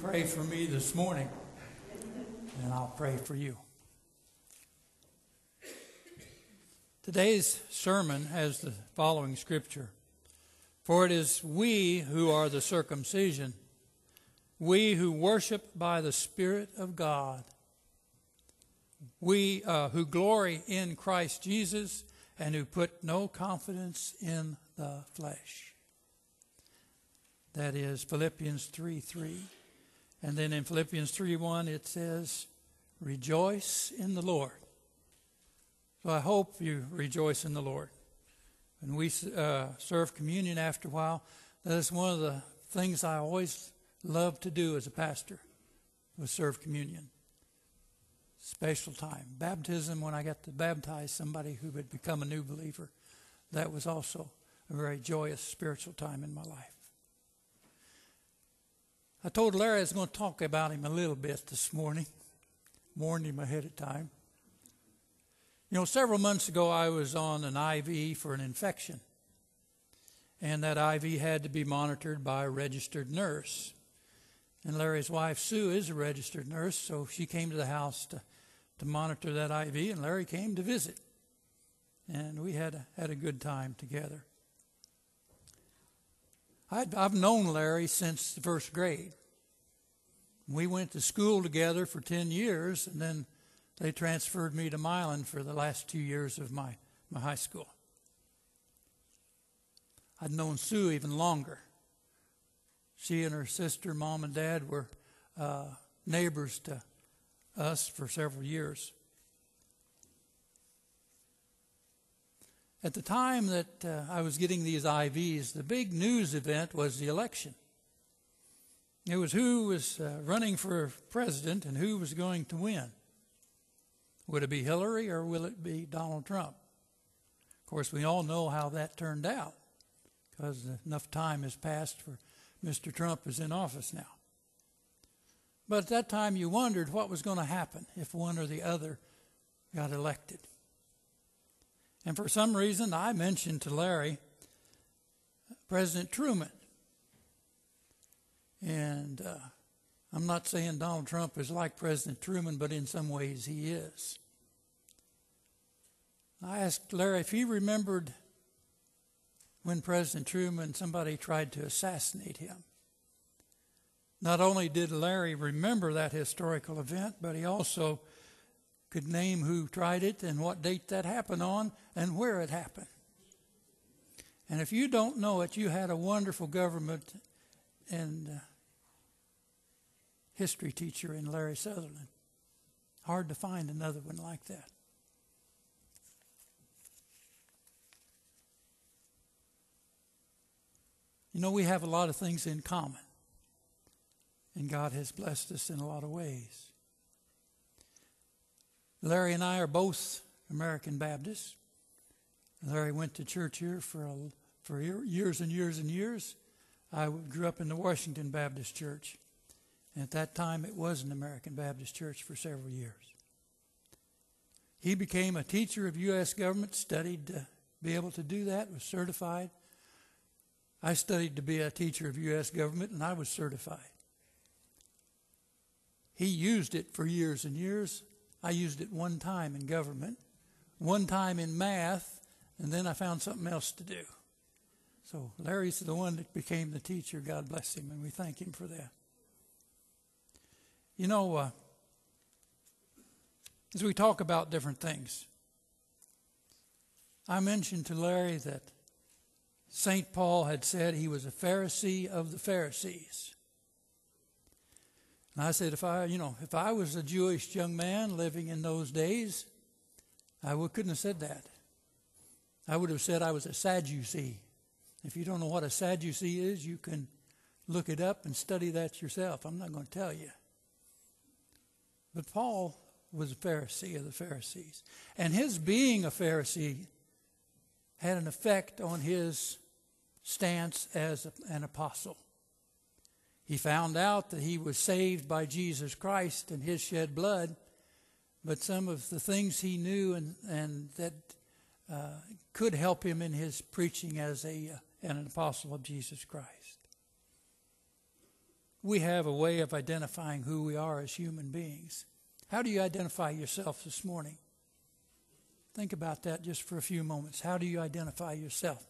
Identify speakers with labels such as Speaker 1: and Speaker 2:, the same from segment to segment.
Speaker 1: pray for me this morning, and I'll pray for you. Today's sermon has the following scripture. For it is we who are the circumcision, we who worship by the Spirit of God, we who glory in Christ Jesus, and who put no confidence in the flesh. That is Philippians 3:3. And then in Philippians 3:1 it says, rejoice in the Lord. So I hope you rejoice in the Lord. When we serve communion after a while, that is one of the things I always loved to do as a pastor, was serve communion. Special time. Baptism, when I got to baptize somebody who had become a new believer, that was also a very joyous spiritual time in my life. I told Larry I was going to talk about him a little bit this morning. Warned him ahead of time. You know, several months ago I was on an IV for an infection. And that IV had to be monitored by a registered nurse. And Larry's wife, Sue, is a registered nurse, so she came to the house to monitor that IV, and Larry came to visit. And we had a good time together. I've known Larry since the first grade. We went to school together for 10 years, and then they transferred me to Milan for the last 2 years of my high school. I'd known Sue even longer. She and her sister, Mom and Dad, were neighbors to us for several years. At the time that I was getting these IVs, the big news event was the election. It was who was running for president and who was going to win. Would it be Hillary or will it be Donald Trump? Of course, we all know how that turned out because enough time has passed for Mr. Trump is in office now. But at that time you wondered what was going to happen if one or the other got elected. And for some reason, I mentioned to Larry President Truman. And I'm not saying Donald Trump is like President Truman, but in some ways he is. I asked Larry if he remembered when President Truman, somebody tried to assassinate him. Not only did Larry remember that historical event, but he also could name who tried it and what date that happened on and where it happened. And if you don't know it, you had a wonderful government and history teacher in Larry Sutherland. Hard to find another one like that. You know, we have a lot of things in common. And God has blessed us in a lot of ways. Larry and I are both American Baptists. Larry went to church here for years and years and years. I grew up in the Washington Baptist Church. And at that time, it was an American Baptist church for several years. He became a teacher of U.S. government, studied to be able to do that, was certified. I studied to be a teacher of U.S. government, and I was certified. He used it for years and years. I used it one time in government, one time in math, and then I found something else to do. So Larry's the one that became the teacher. God bless him, and we thank him for that. You know, as we talk about different things, I mentioned to Larry that St. Paul had said he was a Pharisee of the Pharisees. And I said, if I was a Jewish young man living in those days, I couldn't have said that. I would have said I was a Sadducee. If you don't know what a Sadducee is, you can look it up and study that yourself. I'm not going to tell you. But Paul was a Pharisee of the Pharisees. And his being a Pharisee had an effect on his stance as an apostle. He found out that he was saved by Jesus Christ and his shed blood, but some of the things he knew and that could help him in his preaching as an apostle of Jesus Christ. we have a way of identifying who we are as human beings. How do you identify yourself this morning? Think about that just for a few moments. How do you identify yourself?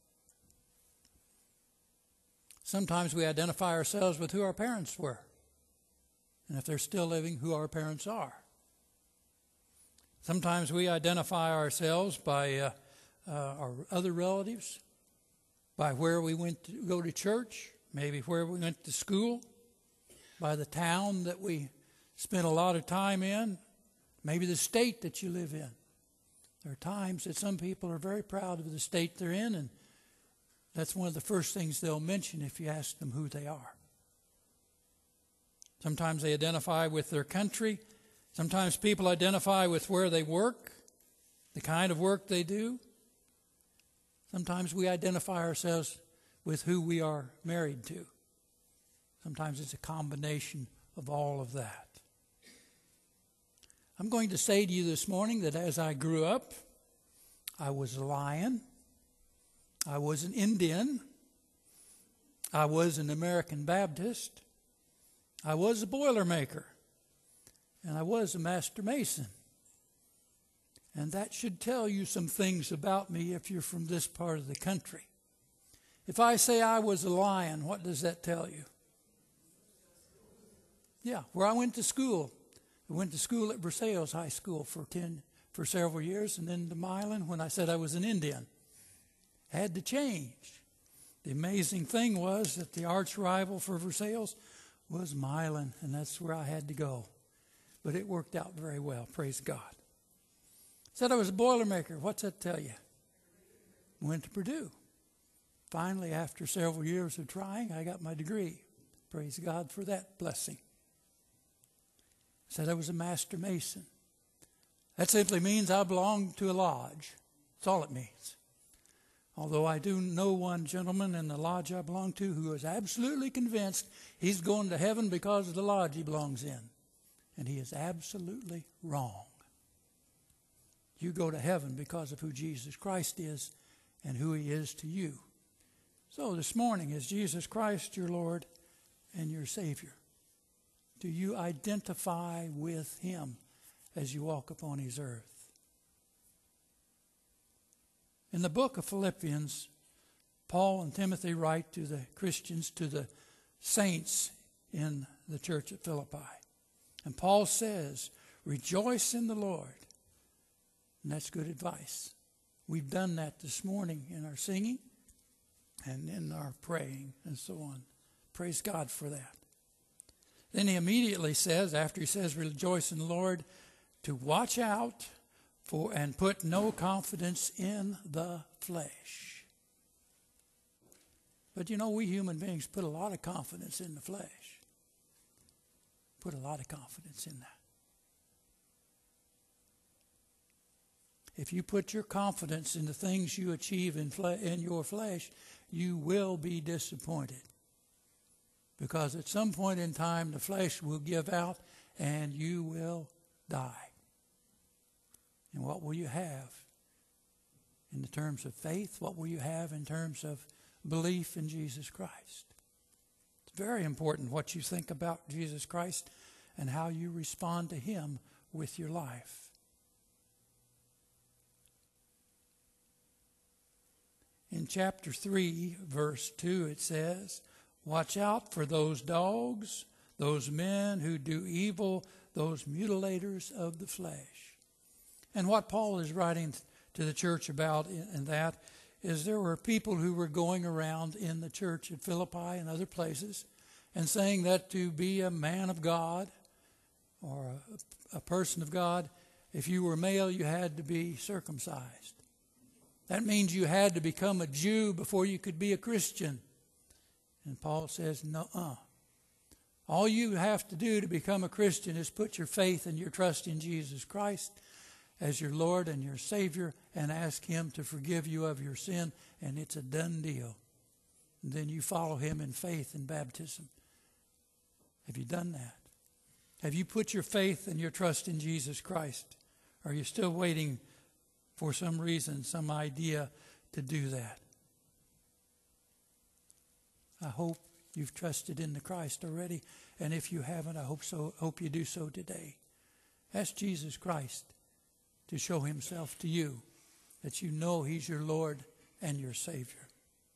Speaker 1: Sometimes we identify ourselves with who our parents were. And if they're still living, who our parents are. Sometimes we identify ourselves by our other relatives, by where we went to go to church, maybe where we went to school, by the town that we spent a lot of time in, maybe the state that you live in. There are times that some people are very proud of the state they're in, and that's one of the first things they'll mention if you ask them who they are. Sometimes they identify with their country. Sometimes people identify with where they work, the kind of work they do. Sometimes we identify ourselves with who we are married to. Sometimes it's a combination of all of that. I'm going to say to you this morning that as I grew up, I was a lion. I was an Indian. I was an American Baptist. I was a Boilermaker. And I was a Master Mason. And that should tell you some things about me if you're from this part of the country. If I say I was a lion, what does that tell you? Yeah, where I went to school. I went to school at Versailles High School for several years, and then to Milan when I said I was an Indian. Had to change. The amazing thing was that the arch rival for Versailles was Milan, and that's where I had to go. But it worked out very well, praise God. Said I was a Boilermaker. What's that tell you? Went to Purdue. Finally, after several years of trying, I got my degree. Praise God for that blessing. Said I was a Master Mason. That simply means I belong to a lodge. That's all it means. Although I do know one gentleman in the lodge I belong to who is absolutely convinced he's going to heaven because of the lodge he belongs in. And he is absolutely wrong. You go to heaven because of who Jesus Christ is and who he is to you. So this morning, is Jesus Christ your Lord and your Savior? Do you identify with him as you walk upon his earth? In the book of Philippians, Paul and Timothy write to the Christians, to the saints in the church at Philippi. And Paul says, rejoice in the Lord. And that's good advice. We've done that this morning in our singing and in our praying and so on. Praise God for that. Then he immediately says, after he says rejoice in the Lord, to watch out for and put no confidence in the flesh. But you know, we human beings put a lot of confidence in the flesh. Put a lot of confidence in that. If you put your confidence in the things you achieve in your flesh, you will be disappointed. Because at some point in time, the flesh will give out and you will die. And what will you have in the terms of faith? What will you have in terms of belief in Jesus Christ? It's very important what you think about Jesus Christ and how you respond to him with your life. In chapter 3, verse 2, it says, watch out for those dogs, those men who do evil, those mutilators of the flesh. And what Paul is writing to the church about in that is there were people who were going around in the church at Philippi and other places and saying that to be a man of God or a person of God, if you were male, you had to be circumcised. That means you had to become a Jew before you could be a Christian. And Paul says, nuh-uh. All you have to do to become a Christian is put your faith and your trust in Jesus Christ as your Lord and your Savior and ask him to forgive you of your sin, and it's a done deal. And then you follow him in faith and baptism. Have you done that? Have you put your faith and your trust in Jesus Christ? Are you still waiting for some reason, some idea to do that? I hope you've trusted in the Christ already. And if you haven't, I hope you do so today. Ask Jesus Christ to show himself to you, that you know he's your Lord and your Savior.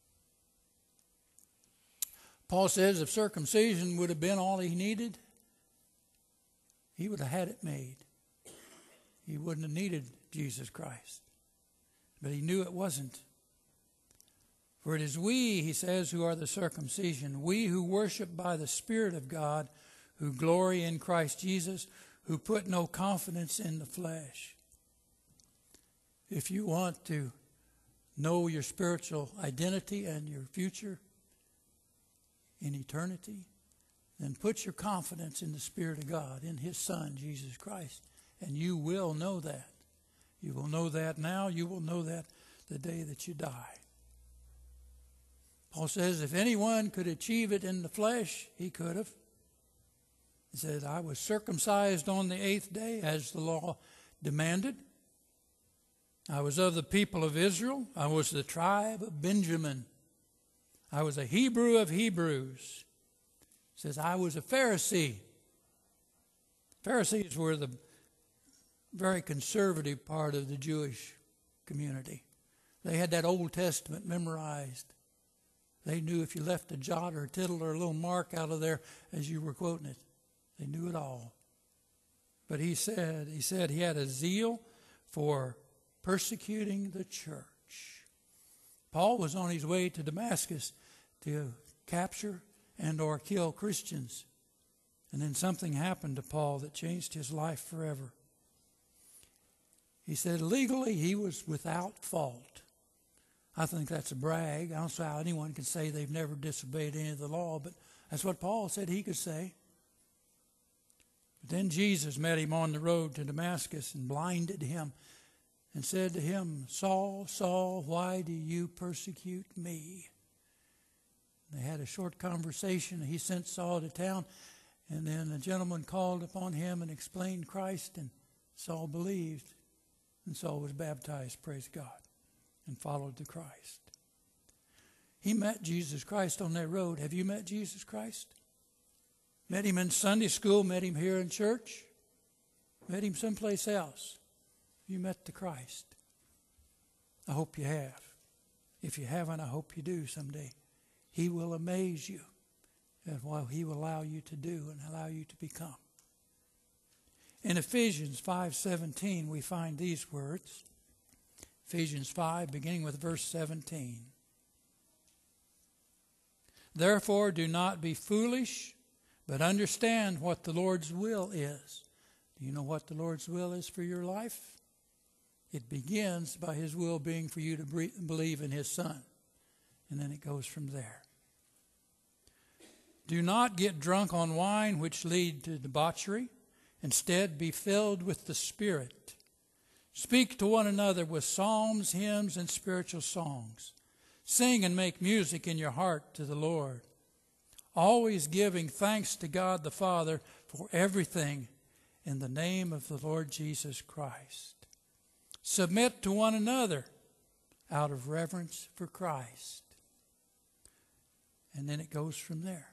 Speaker 1: Paul says if circumcision would have been all he needed, he would have had it made. He wouldn't have needed Jesus Christ. But he knew it wasn't. For it is we, he says, who are the circumcision, we who worship by the Spirit of God, who glory in Christ Jesus, who put no confidence in the flesh. If you want to know your spiritual identity and your future in eternity, then put your confidence in the Spirit of God, in his Son, Jesus Christ, and you will know that. You will know that now. You will know that the day that you die. Paul says if anyone could achieve it in the flesh, he could have. He said, I was circumcised on the 8th day as the law demanded. I was of the people of Israel. I was the tribe of Benjamin. I was a Hebrew of Hebrews. He says, I was a Pharisee. Pharisees were the very conservative part of the Jewish community. They had that Old Testament memorized. They knew if you left a jot or a tittle or a little mark out of there as you were quoting it, they knew it all. But he said he had a zeal for persecuting the church. Paul was on his way to Damascus to capture and or kill Christians. And then something happened to Paul that changed his life forever. He said legally he was without fault. I think that's a brag. I don't see how anyone can say they've never disobeyed any of the law, but that's what Paul said he could say. But then Jesus met him on the road to Damascus and blinded him and said to him, Saul, Saul, why do you persecute me? They had a short conversation. He sent Saul to town, and then a gentleman called upon him and explained Christ, and Saul believed, and Saul was baptized, praise God, and followed the Christ. He met Jesus Christ on that road. Have you met Jesus Christ? Met him in Sunday school, met him here in church, met him someplace else. You met the Christ. I hope you have. If you haven't, I hope you do someday. He will amaze you at what he will allow you to do and allow you to become. In Ephesians 5:17, we find these words. Ephesians 5, beginning with verse 17. Therefore, do not be foolish, but understand what the Lord's will is. Do you know what the Lord's will is for your life? It begins by his will being for you to believe in his Son. And then it goes from there. Do not get drunk on wine, which lead to debauchery. Instead, be filled with the Spirit. Speak to one another with psalms, hymns, and spiritual songs. Sing and make music in your heart to the Lord, always giving thanks to God the Father for everything in the name of the Lord Jesus Christ. Submit to one another out of reverence for Christ. And then it goes from there.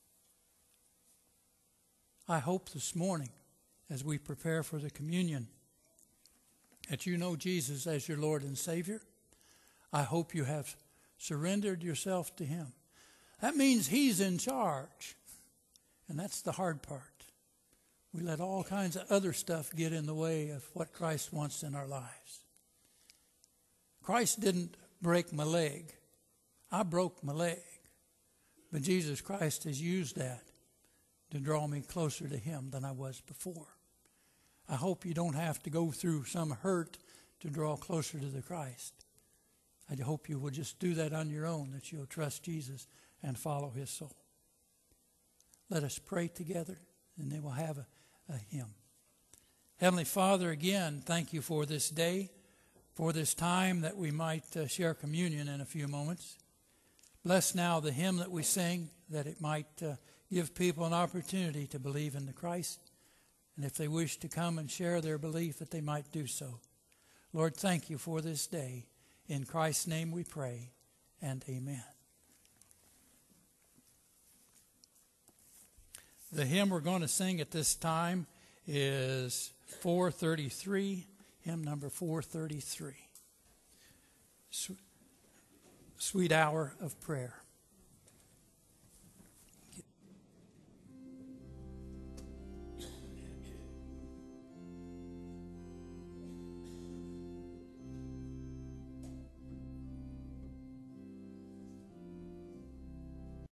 Speaker 1: I hope this morning, as we prepare for the communion, that you know Jesus as your Lord and Savior. I hope you have surrendered yourself to him. That means he's in charge. And that's the hard part. We let all kinds of other stuff get in the way of what Christ wants in our lives. Christ didn't break my leg. I broke my leg. But Jesus Christ has used that to draw me closer to him than I was before. I hope you don't have to go through some hurt to draw closer to the Christ. I hope you will just do that on your own, that you'll trust Jesus and follow his soul. Let us pray together, and then we'll have a hymn. Heavenly Father, again, thank you for this day, for this time that we might share communion in a few moments. Bless now the hymn that we sing, that it might give people an opportunity to believe in the Christ. And if they wish to come and share their belief, that they might do so. Lord, thank you for this day. In Christ's name we pray, and amen. The hymn we're going to sing at this time is 433, hymn number 433. Sweet Hour of Prayer.